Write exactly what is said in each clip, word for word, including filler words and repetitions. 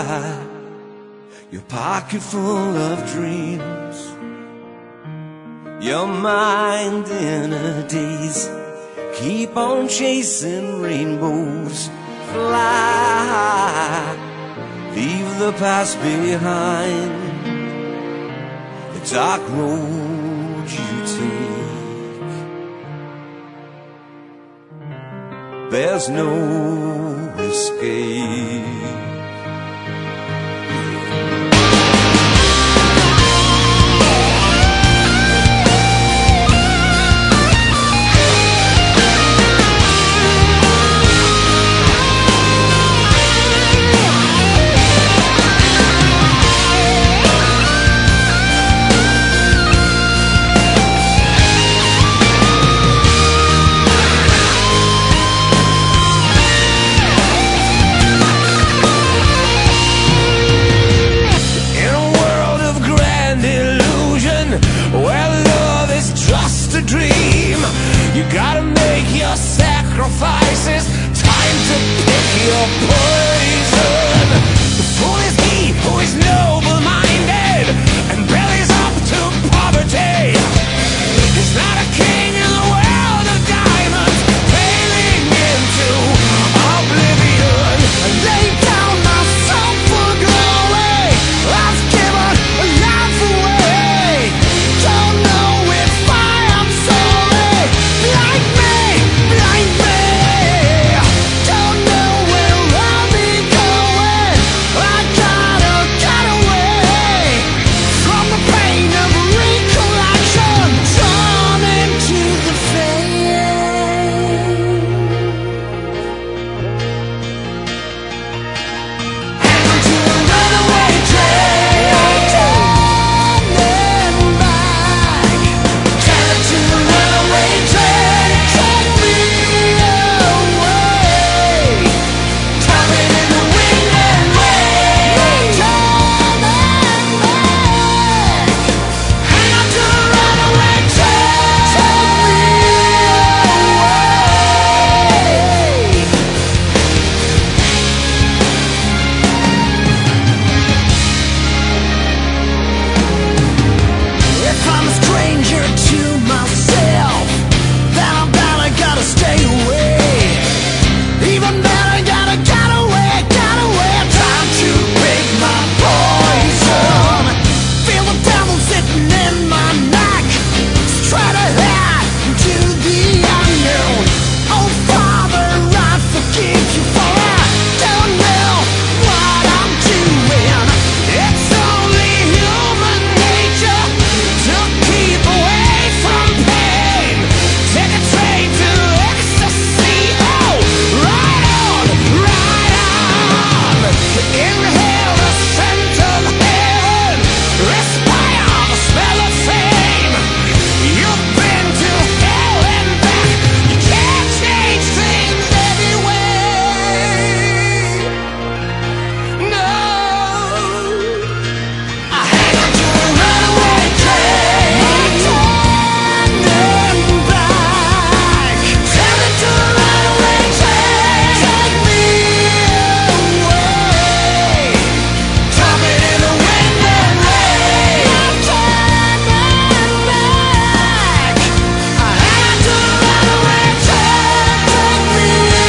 your pocket full of dreams, your mind in a daze. Keep on chasing rainbows, fly, leave the past behind, the dark road you take. There's no escape. You gotta make your sacrifices. Time to pick your poison. The fool is he who is noble-minded and bellies up to poverty. He's not a king in the world of diamonds, failing into oblivion. I lay down my soul for glory. I've given a life away. Don't know if I am sorry. Like me, like me. Don't know where I'll be going. I gotta get away from the pain of recollection, drawn into the flame. Hang on to a runaway train, turning back. Tell it to a runaway train, take me away. Tumbling in the wind and rain, turning back. Hang on to a runaway train, take me away. If I'm a stranger to myself, then I better gotta stay away. Even better, gotta get away, get away. Time to pick my poison. Feel the devil sitting in my neck. Try to head into the unknown. Oh Father, I forgive you for I don't know what I'm doing. It's only human nature to keep away from pain. Take a train to ecstasy. Oh, right on, right on. Inhale the scent of heaven. Respire the smell of fame. You've been to hell and back. You can't change things anyway. No. I hang on to a runaway train, turning back. Tell it to a runaway train, take me away. Tumbling in the wind and rain, turning back. I hang on to a runaway train, take me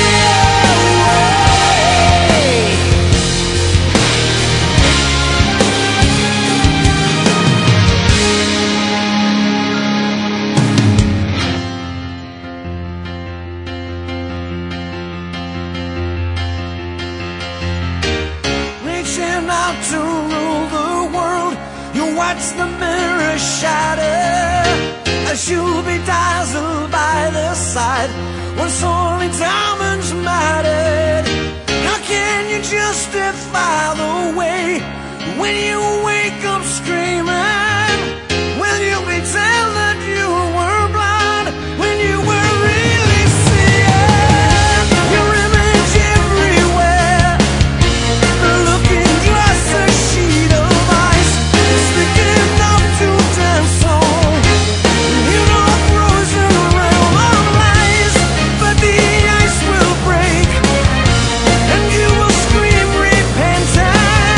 away. Reaching out to rule the world, you watch the mirror shatter as you'll be dazzled by the sight once only diamonds mattered. How can you justify the way when you wake up screaming? Will you pretend that you were blind when you were really seeing your image everywhere? The looking glass, a sheet of ice, sticking enough to dance on. You know, frozen realm of lies, but the ice will break and you will scream repentance.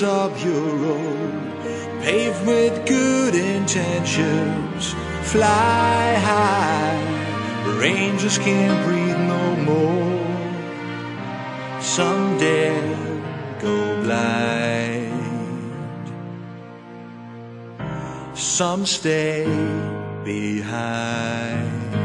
of your road, paved with good intentions. Fly high, rangers can't breathe no more. Some dead go blind, some stay behind.